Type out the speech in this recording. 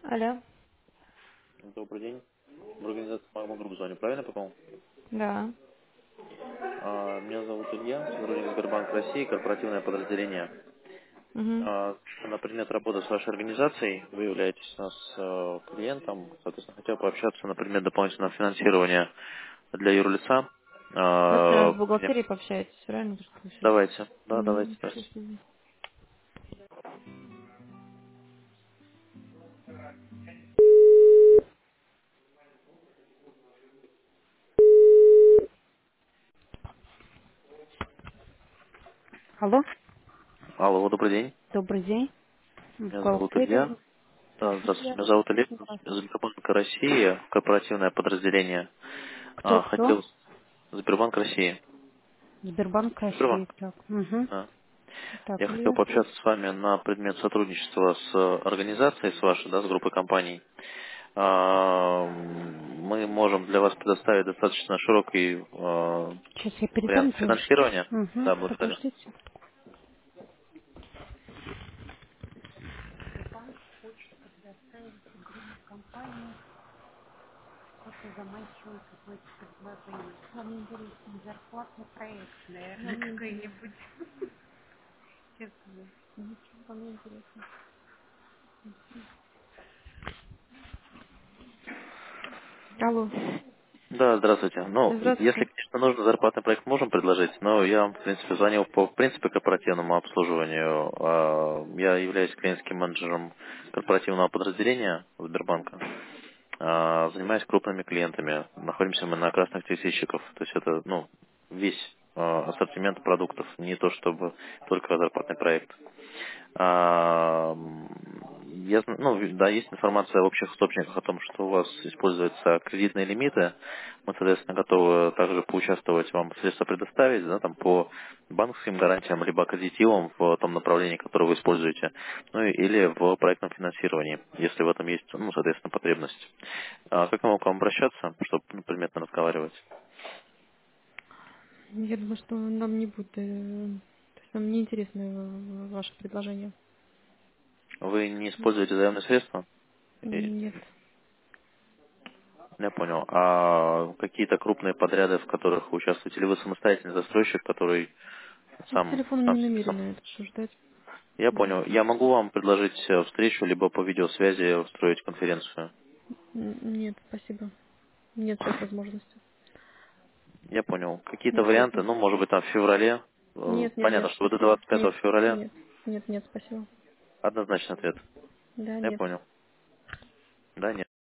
Алло. Добрый день. В организации «Магма Групп» звоню. Правильно попал? Да. Меня зовут Илья, сотрудник Сбербанк России, корпоративное подразделение. Угу. На предмет работы с вашей организацией вы являетесь у нас клиентом. Соответственно, хотел пообщаться на предмет дополнительного финансирования для юрлица. Вы с нами в Мне- бухгалтерии пообщаетесь, правильно? Сейчас. Давайте. Да, давайте. Угу. Давайте. Алло, Алло, добрый день. добрый день. Меня зовут Илья. Бухгалтерия. Да, здравствуйте. Я. Меня зовут Олег из Здравствуйте. Сбербанка России, корпоративное подразделение. Кто? Хотел Сбербанк России. Сбербанк Сбербанк. России. Так. Угу. Да. Так, Я хотел Илья. пообщаться с вами на предмет сотрудничества с организацией, с вашей, да, с группой компаний. Мы можем для вас предоставить достаточно широкий Сейчас я передам вариант девушке. финансирования. Угу. Да, благодарю. Подождите. Что-то заманчивое какое-то предложение. Вам интересен зарплатный проект, наверное, какой-нибудь. Честно. Ничего вам не интересно. Алло. Да, здравствуйте. Ну, если, Здравствуйте. конечно, нужно, зарплатный проект можем предложить, но я вам, в принципе, звонил по, в принципе, корпоративному обслуживанию. Я являюсь клиентским менеджером корпоративного подразделения Сбербанка. Занимаюсь крупными клиентами. Находимся мы на красных тысячников. То есть это, ну, весь ассортимент продуктов, не то чтобы только зарплатный проект. Ну, да, есть информация в общих источниках о том, что у вас используются кредитные лимиты. Мы, соответственно, готовы также поучаствовать, вам средства предоставить, да, там, по банковским гарантиям, либо аккредитивам в том направлении, которое вы используете, ну, или в проектном финансировании, если в этом есть, ну, соответственно, потребность. Как я могу к вам обращаться, чтобы, ну, предметно разговаривать? Я думаю, что нам не будет, то есть нам не интересно ваше предложение. Вы не используете заемные средства? Нет. Я понял. А какие-то крупные подряды, в которых вы участвуете, или вы самостоятельный застройщик, который Ну, по телефону сам не себе сам? намерены это обсуждать. Я Да. понял. Я могу вам предложить встречу, либо по видеосвязи устроить конференцию. Нет, спасибо. Нет сейчас возможности. Я понял. Какие-то варианты, Интересно. ну, может быть, там в феврале. Нет, нет, Понятно, нет, что вы до спасибо. 25 Нет, февраля. нет, нет, нет, спасибо. Однозначный ответ. Да, Я нет. понял. Да, нет.